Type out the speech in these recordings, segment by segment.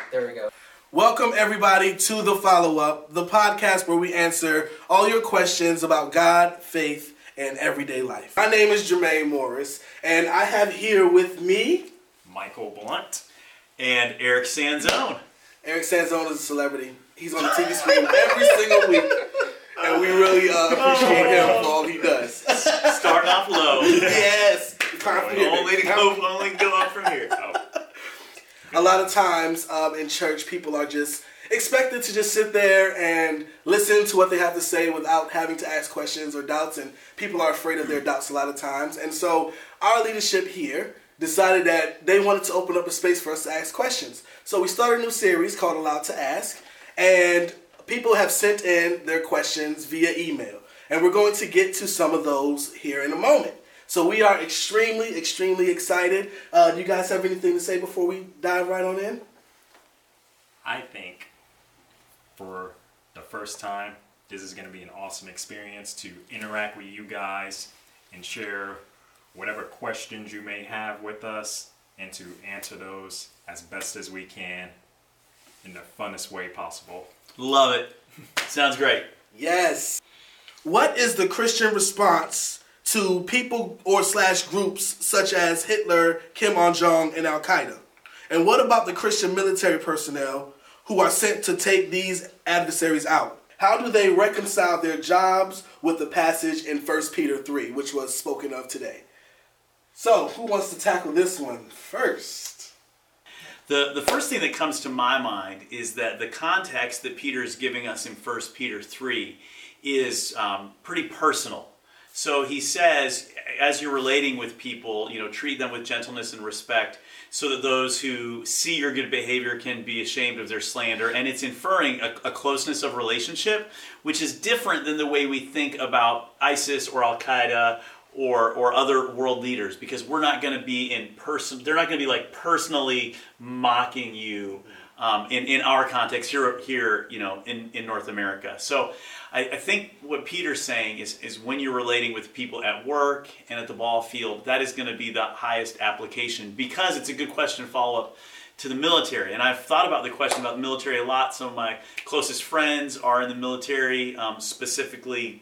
There we go. Welcome, everybody, to The Follow-Up, the podcast where we answer all your questions about God, faith, and everyday life. My name is Jermaine Morris, and I have here with me... Michael Blunt and Eric Sanzone. Eric Sanzone is a celebrity. He's on the TV screen every single week, and we really appreciate him for all he does. Starting off low. Yes! Only go up from here. Oh. A lot of times in church, people are just expected to just sit there and listen to what they have to say without having to ask questions or doubts, and people are afraid of their doubts a lot of times. And so our leadership here decided that they wanted to open up a space for us to ask questions. So we started a new series called Allowed to Ask, and people have sent in their questions via email. And we're going to get to some of those here in a moment. So we are extremely, extremely excited. Do you guys have anything to say before we dive right on in? I think for the first time, this is going to be an awesome experience to interact with you guys and share whatever questions you may have with us and to answer those as best as we can in the funnest way possible. Love it. Sounds great. Yes. What is the Christian response to people or / groups such as Hitler, Kim Il-jung, and Al-Qaeda? And what about the Christian military personnel who are sent to take these adversaries out? How do they reconcile their jobs with the passage in 1 Peter 3, which was spoken of today? So, who wants to tackle this one first? The first thing that comes to my mind is that the context that Peter is giving us in 1 Peter 3 is pretty personal. So he says, as you're relating with people, treat them with gentleness and respect so that those who see your good behavior can be ashamed of their slander. And it's inferring a closeness of relationship, which is different than the way we think about ISIS or Al-Qaeda or other world leaders, because we're not going to be in person. They're not going to be like personally mocking you in our context here in North America. So I think what Peter's saying is when you're relating with people at work and at the ball field, that is going to be the highest application, because it's a good question to follow up to the military. And I've thought about the question about the military a lot. Some of my closest friends are in the military, specifically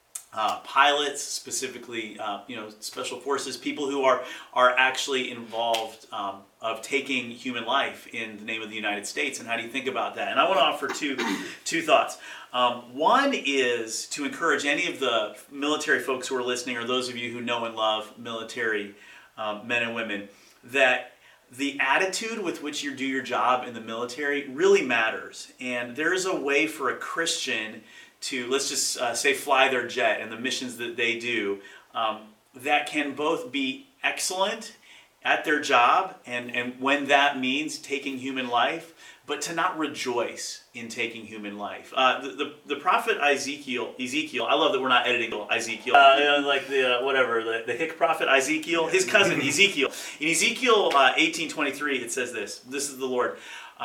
pilots, specifically special forces, people who are actually involved of taking human life in the name of the United States. And how do you think about that? And I want to offer two thoughts. One is to encourage any of the military folks who are listening, or those of you who know and love military men and women, that the attitude with which you do your job in the military really matters. And there is a way for a Christian to, let's just say, fly their jet and the missions that they do, that can both be excellent at their job, and when that means taking human life, but to not rejoice in taking human life. The prophet Ezekiel, I love that we're not editing Ezekiel, like the hick prophet Ezekiel, his cousin Ezekiel. In Ezekiel 18:23, it says this is the Lord.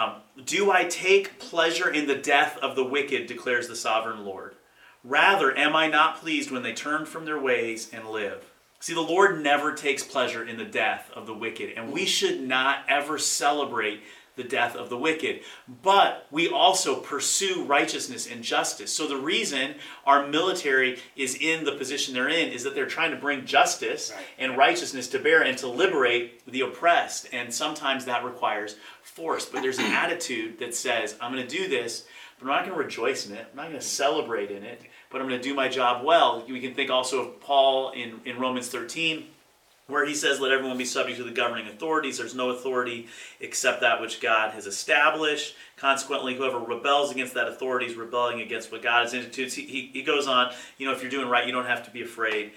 Do I take pleasure in the death of the wicked, declares the sovereign Lord. Rather, am I not pleased when they turn from their ways and live? See, the Lord never takes pleasure in the death of the wicked, and we should not ever celebrate the death of the wicked. But we also pursue righteousness and justice. So the reason our military is in the position they're in is that they're trying to bring justice and righteousness to bear and to liberate the oppressed. And sometimes that requires force. But there's an attitude that says, I'm going to do this, but I'm not going to rejoice in it. I'm not going to celebrate in it, but I'm going to do my job well. We can think also of Paul in Romans 13, where he says, let everyone be subject to the governing authorities. There's no authority except that which God has established. Consequently, whoever rebels against that authority is rebelling against what God has instituted. He goes on, if you're doing right, you don't have to be afraid.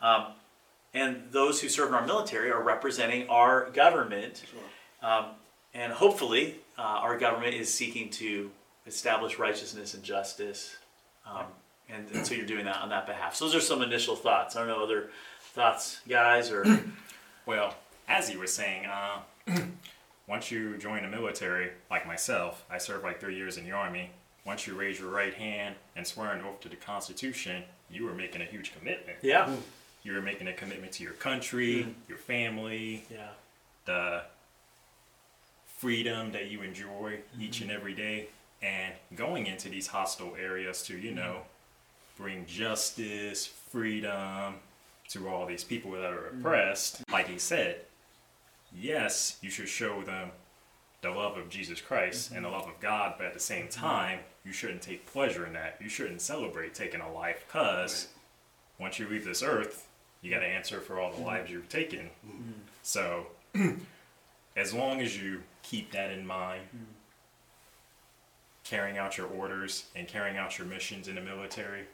And those who serve in our military are representing our government. Sure. And hopefully, our government is seeking to establish righteousness and justice. And so you're doing that on that behalf. So those are some initial thoughts. I don't know, other thoughts, guys? Or Well, as you were saying, once you join the military, like myself, I served like 3 years in the Army. Once you raise your right hand and swear an oath to the Constitution, you were making a huge commitment. Yeah. You were making a commitment to your country, your family, the freedom that you enjoy each and every day, and going into these hostile areas to, bring justice, freedom to all these people that are oppressed. Like he said, yes, you should show them the love of Jesus Christ and the love of God, but at the same time, you shouldn't take pleasure in that. You shouldn't celebrate taking a life, because once you leave this earth, you got to answer for all the lives you've taken. So as long as you keep that in mind, carrying out your orders and carrying out your missions in the military,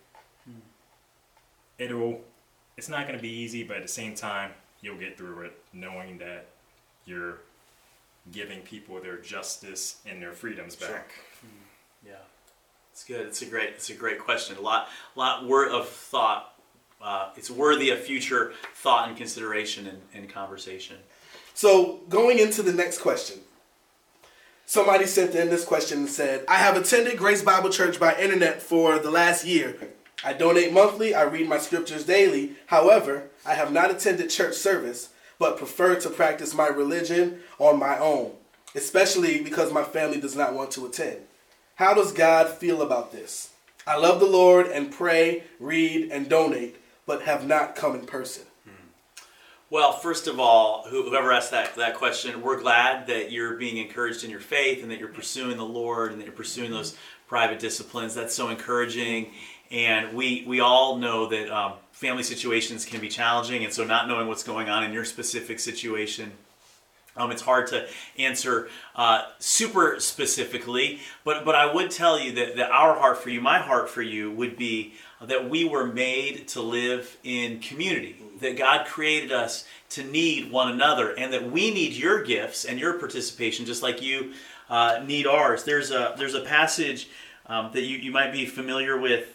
it's not going to be easy, but at the same time, you'll get through it knowing that you're giving people their justice and their freedoms back. Sure. Yeah, it's good. It's a great question. A lot of thought. It's worthy of future thought and consideration and conversation. So going into the next question, somebody sent in this question and said, I have attended Grace Bible Church by internet for the last year. I donate monthly. I read my scriptures daily. However, I have not attended church service, but prefer to practice my religion on my own, especially because my family does not want to attend. How does God feel about this? I love the Lord and pray, read, and donate, but have not come in person. Well, first of all, whoever asked that question, we're glad that you're being encouraged in your faith and that you're pursuing the Lord and that you're pursuing those private disciplines. That's so encouraging. And we all know that family situations can be challenging, and so not knowing what's going on in your specific situation, it's hard to answer super specifically. But I would tell you that our heart for you, my heart for you, would be that we were made to live in community, that God created us to need one another, and that we need your gifts and your participation just like you need ours. There's a passage that you might be familiar with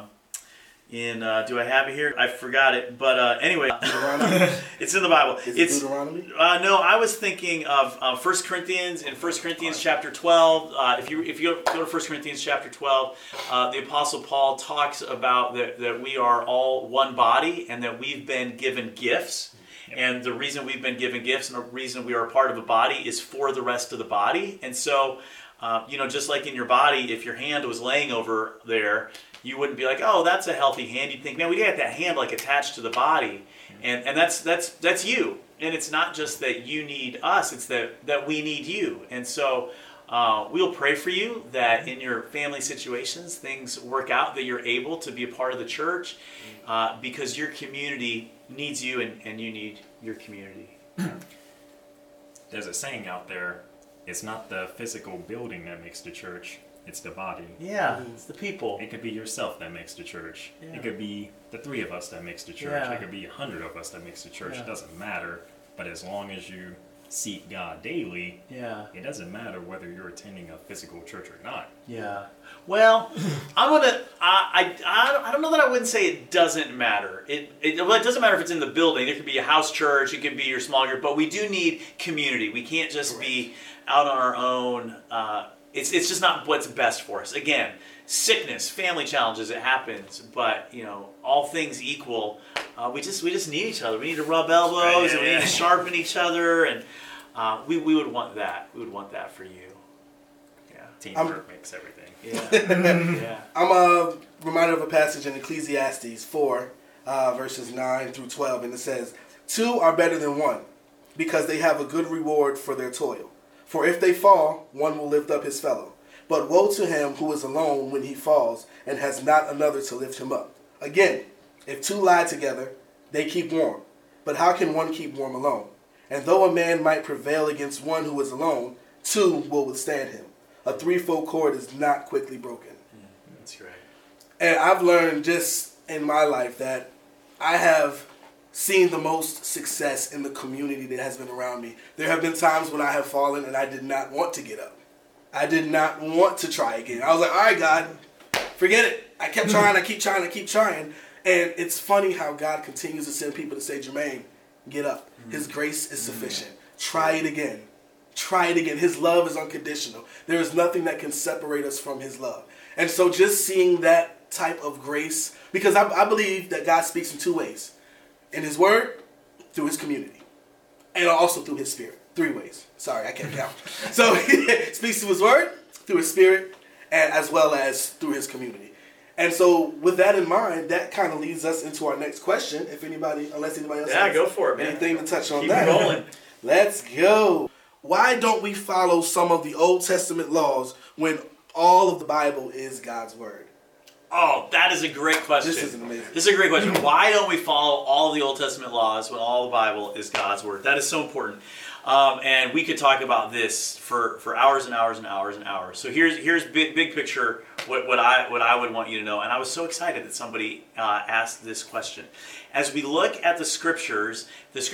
in, do I have it here? I forgot it, but anyway, it's in the Bible. It's Deuteronomy? No, I was thinking of 1 Corinthians, in 1 Corinthians chapter 12. If you go to 1 Corinthians chapter 12, the Apostle Paul talks about that we are all one body and that we've been given gifts. And the reason we've been given gifts and the reason we are a part of a body is for the rest of the body. And so, just like in your body, if your hand was laying over there, you wouldn't be like, oh, that's a healthy hand. You'd think, man, we got that hand like attached to the body. And that's you. And it's not just that you need us, it's that we need you. And so we'll pray for you that in your family situations, things work out, that you're able to be a part of the church because your community needs you and you need your community. There's a saying out there, it's not the physical building that makes the church, it's the body. Yeah, it's the people. It could be yourself that makes the church. Yeah. It could be the 3 of us that makes the church. Yeah. It could be 100 of us that makes the church. Yeah. It doesn't matter. But as long as you seek God daily, it doesn't matter whether you're attending a physical church or not. Yeah. Well, I don't know that I wouldn't say it doesn't matter. It doesn't matter if it's in the building. There could be a house church. It could be your small group. But we do need community. We can't just be out on our own. It's just not what's best for us. Again, sickness, family challenges, it happens. But, all things equal, we just need each other. We need to rub elbows and we need to sharpen each other. And we would want that. We would want that for you. Yeah. Teamwork makes everything. Yeah. I'm reminded of a passage in Ecclesiastes 4, verses 9 through 12. And it says, 2 are better than 1, because they have a good reward for their toil. For if they fall, one will lift up his fellow. But woe to him who is alone when he falls and has not another to lift him up. Again, if 2 lie together, they keep warm. But how can one keep warm alone? And though a man might prevail against one who is alone, 2 will withstand him. A threefold cord is not quickly broken. That's right. And I've learned just in my life that I have seen the most success in the community that has been around me. There have been times when I have fallen and I did not want to get up. I did not want to try again. I was like, all right, God, forget it. I kept trying, I keep trying. And it's funny how God continues to send people to say, Jermaine, get up. His grace is sufficient. Try it again. Try it again. His love is unconditional. There is nothing that can separate us from his love. And so just seeing that type of grace, because I believe that God speaks in 2 ways. In his word, through his community, and also through his spirit. 3 ways. Sorry, I can't count. So he speaks to his word, through his spirit, and as well as through his community. And so with that in mind, that kind of leads us into our next question. Unless anybody else has go for it, man. anything to touch on Keep that. rolling. Let's go. Why don't we follow some of the Old Testament laws when all of the Bible is God's word? Oh, that is a great question. This is amazing. This is a great question. Why don't we follow all of the Old Testament laws when all the Bible is God's word? That is so important. And we could talk about this for hours and hours and hours and hours. So here's big picture what I would want you to know. And I was so excited that somebody asked this question. As we look at the scriptures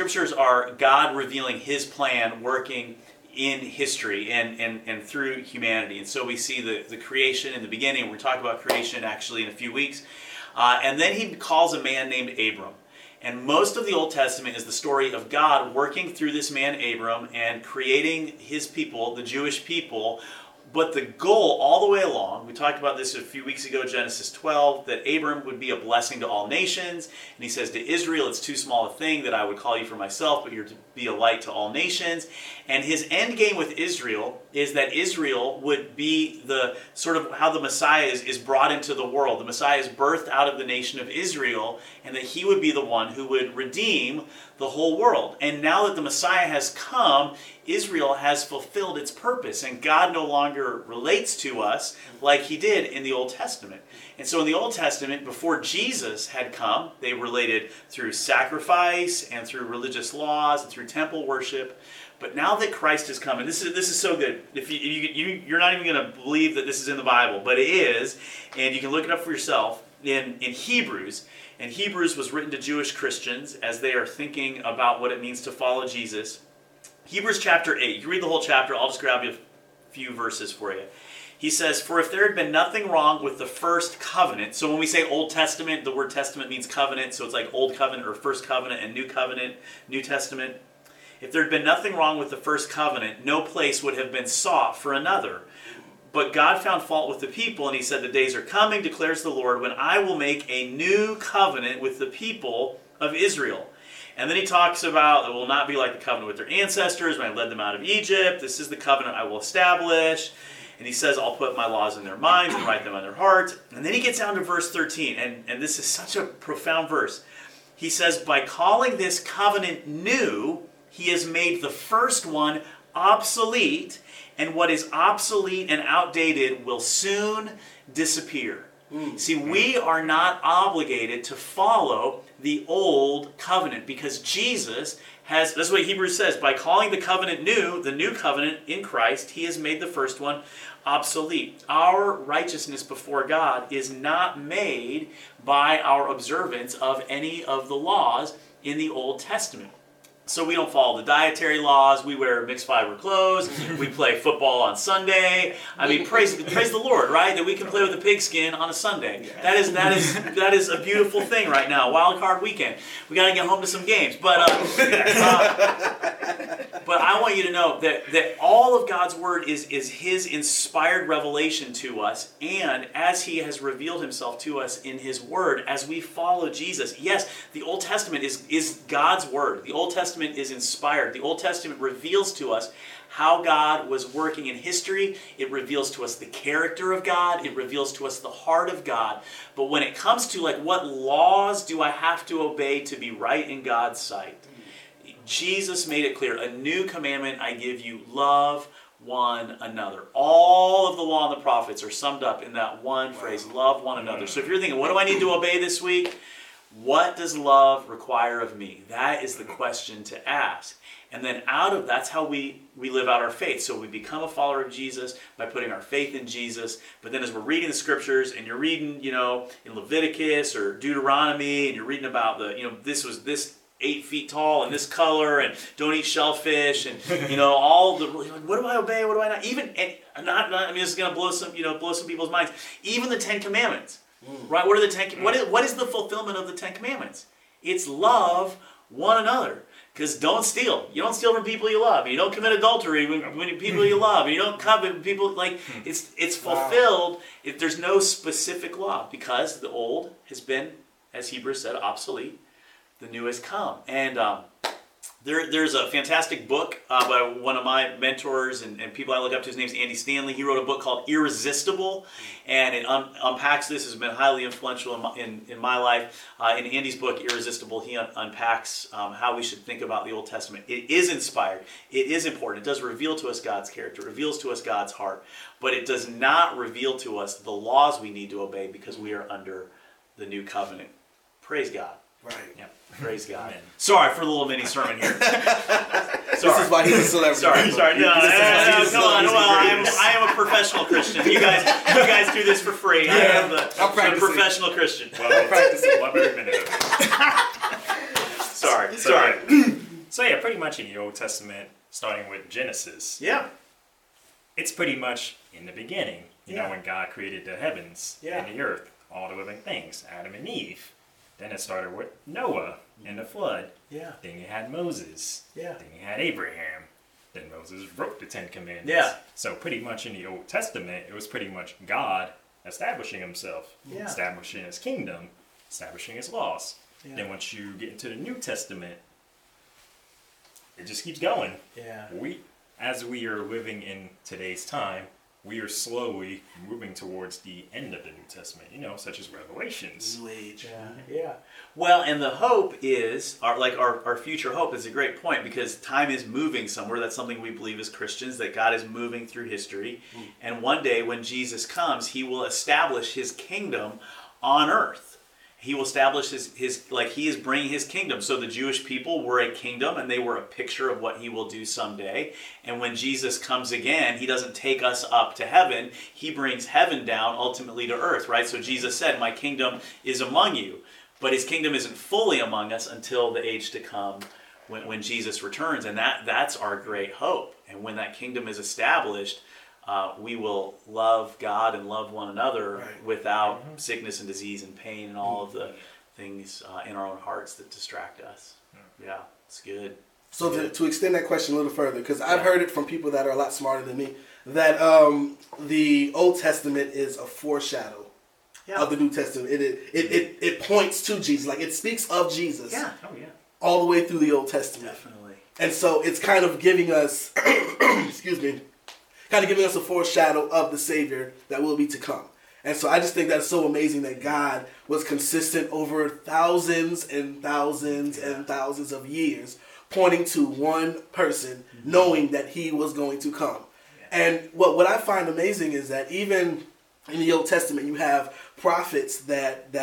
are God revealing his plan working in history and through humanity. And so we see the creation in the beginning. We're talking about creation actually in a few weeks. And then he calls a man named Abram. And most of the Old Testament is the story of God working through this man Abram and creating his people, the Jewish people. But the goal all the way along, we talked about this a few weeks ago, Genesis 12, that Abram would be a blessing to all nations. And he says to Israel, it's too small a thing that I would call you for myself, but you're to be a light to all nations. And his end game with Israel is that Israel would be the sort of how the Messiah is brought into the world. The Messiah is birthed out of the nation of Israel, and that he would be the one who would redeem the whole world. And now that the Messiah has come, Israel has fulfilled its purpose, and God no longer relates to us like he did in the Old Testament. And so in the Old Testament, before Jesus had come, they related through sacrifice and through religious laws and through temple worship. But now that Christ has come, and this is so good. If you're not even going to believe that this is in the Bible, but it is, and you can look it up for yourself in Hebrews. And Hebrews was written to Jewish Christians as they are thinking about what it means to follow Jesus. Hebrews chapter 8. You can read the whole chapter. I'll just grab you a few verses for you. He says, "For if there had been nothing wrong with the first covenant," so when we say Old Testament, the word Testament means covenant, so it's like Old Covenant or First Covenant and New Covenant, New Testament. "If there had been nothing wrong with the first covenant, no place would have been sought for another. But God found fault with the people, and he said, the days are coming, declares the Lord, when I will make a new covenant with the people of Israel." And then he talks about it will not be like the covenant with their ancestors when I led them out of Egypt. This is the covenant I will establish. And he says, I'll put my laws in their minds and write them on their hearts. And then he gets down to verse 13, and this is such a profound verse. He says, by calling this covenant new, he has made the first one obsolete, and what is obsolete and outdated will soon disappear. See, we are not obligated to follow the old covenant because Jesus has, that's what Hebrews says, by calling the covenant new, the new covenant in Christ, he has made the first one obsolete. Our righteousness before God is not made by our observance of any of the laws in the Old Testament. So we don't follow the dietary laws. We wear mixed fiber clothes. We play football on Sunday. I mean, praise the Lord, right? That we can play with a pigskin on a Sunday. That is a beautiful thing right now. Wild card weekend. We got to get home to some games. But I want you to know that all of God's word is his inspired revelation to us, and as he has revealed himself to us in his word, as we follow Jesus. Yes, the Old Testament is God's word. The Old Testament is inspired. The Old Testament reveals to us how God was working in history. It reveals to us the character of God. It reveals to us the heart of God. But when it comes to like what laws do I have to obey to be right in God's sight, Jesus made it clear, a new commandment I give you, love one another. All of the law and the prophets are summed up in that one phrase, love one another. So if you're thinking, what do I need to obey this week? What does love require of me? That is the question to ask. And then that's how we live out our faith. So we become a follower of Jesus by putting our faith in Jesus. But then as we're reading the scriptures and you're reading, in Leviticus or Deuteronomy, and you're reading about this was this 8 feet tall and this color, and don't eat shellfish, and all the what do I obey? What do I not? This is going to blow some people's minds. Even the 10 Commandments. Right? What are what is the fulfillment of the 10 Commandments? It's love one another. Because don't steal. You don't steal from people you love. You don't commit adultery when people you love. And you don't covet people it's fulfilled if there's no specific law. Because the old has been, as Hebrews said, obsolete. The new has come. And There's a fantastic book by one of my mentors and people I look up to. His name's Andy Stanley. He wrote a book called Irresistible, and it unpacks this. Has been highly influential in my life. In Andy's book, Irresistible, he unpacks how we should think about the Old Testament. It is inspired. It is important. It does reveal to us God's character. It reveals to us God's heart. But it does not reveal to us the laws we need to obey because we are under the new covenant. Praise God. Right. Yep. Praise God. Amen. Sorry for the little mini sermon here. This is why he's a celebrity. Sorry. No, This is come on. why Well, he's a I am a professional Christian. You guys do this for free. I am I'm a professional Christian. Well, practicing one every minute of it. Sorry. So yeah, pretty much in the Old Testament, starting with Genesis, Yeah. it's pretty much in the beginning. You Yeah. know, when God created the heavens Yeah. and the earth, all the living things, Adam and Eve. Then it started with Noah and the flood. Yeah. Then you had Moses. Yeah. Then you had Abraham. Then Moses wrote the Ten Commandments. Yeah. So pretty much in the Old Testament, it was pretty much God establishing himself, Yeah. establishing his kingdom, establishing his laws. Yeah. Then once you get into the New Testament, it just keeps going. Yeah. As we are living in today's time, we are slowly moving towards the end of the New Testament, such as Revelations. New Age. Yeah. Well, and the hope is, our future hope is a great point because time is moving somewhere. That's something we believe as Christians, that God is moving through history. And one day when Jesus comes, he will establish his kingdom on earth. He will establish he is bringing his kingdom. So the Jewish people were a kingdom and they were a picture of what he will do someday. And when Jesus comes again, he doesn't take us up to heaven. He brings heaven down ultimately to earth, right? So Jesus said, my kingdom is among you. But his kingdom isn't fully among us until the age to come when Jesus returns. And that's our great hope. And when that kingdom is established, we will love God and love one another without sickness and disease and pain and all of the things in our own hearts that distract us. Yeah, it's good. So to extend that question a little further, because I've heard it from people that are a lot smarter than me, that the Old Testament is a foreshadow of the New Testament. It points to Jesus, like it speaks of Jesus. Yeah. Oh yeah. All the way through the Old Testament. Definitely. And so it's kind of giving us, kind of giving us a foreshadow of the Savior that will be to come. And so I just think that's so amazing that God was consistent over thousands and thousands and thousands of years, pointing to one person, knowing that he was going to come. And what I find amazing is that even in the Old Testament, you have prophets that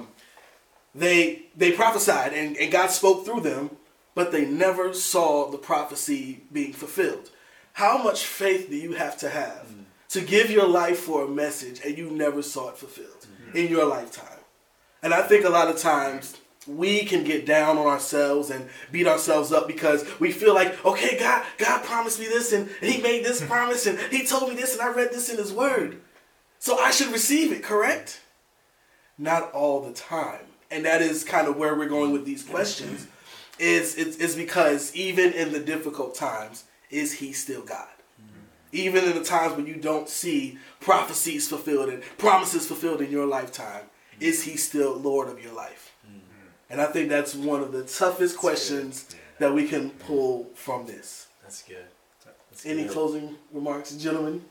they prophesied and God spoke through them, but they never saw the prophecy being fulfilled. How much faith do you have to give your life for a message and you never saw it fulfilled in your lifetime? And I think a lot of times we can get down on ourselves and beat ourselves up because we feel like, okay, God promised me this and he made this promise and he told me this and I read this in his word. So I should receive it, correct? Not all the time. And that is kind of where we're going with these questions. It's because even in the difficult times, is he still God? Even in the times when you don't see prophecies fulfilled and promises fulfilled in your lifetime, is he still Lord of your life? And I think that's one of the toughest questions that we can pull from this. That's good. Any closing remarks, gentlemen?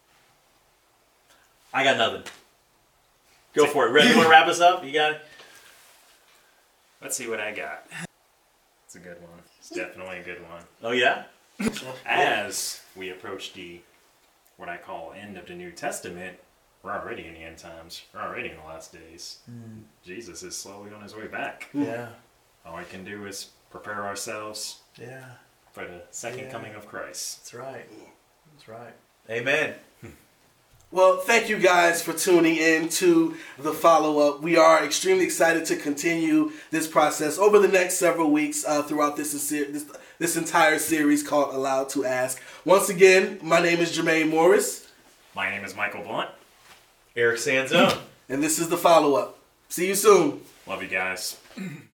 I got nothing. Go for it. Ready? You want to wrap us up? You got it? Let's see what I got. It's a good one. It's definitely a good one. Oh, yeah? As we approach the, what I call end of the New Testament, we're already in the end times. We're already in the last days. Jesus is slowly on his way back. Yeah. All we can do is prepare ourselves Yeah. for the second coming of Christ. That's right. That's right. Amen. Well, thank you guys for tuning in to the follow-up. We are extremely excited to continue this process over the next several weeks throughout this entire series called Allowed to Ask. Once again, my name is Jermaine Morris. My name is Michael Blunt. Eric Sanzone. And this is the follow-up. See you soon. Love you guys.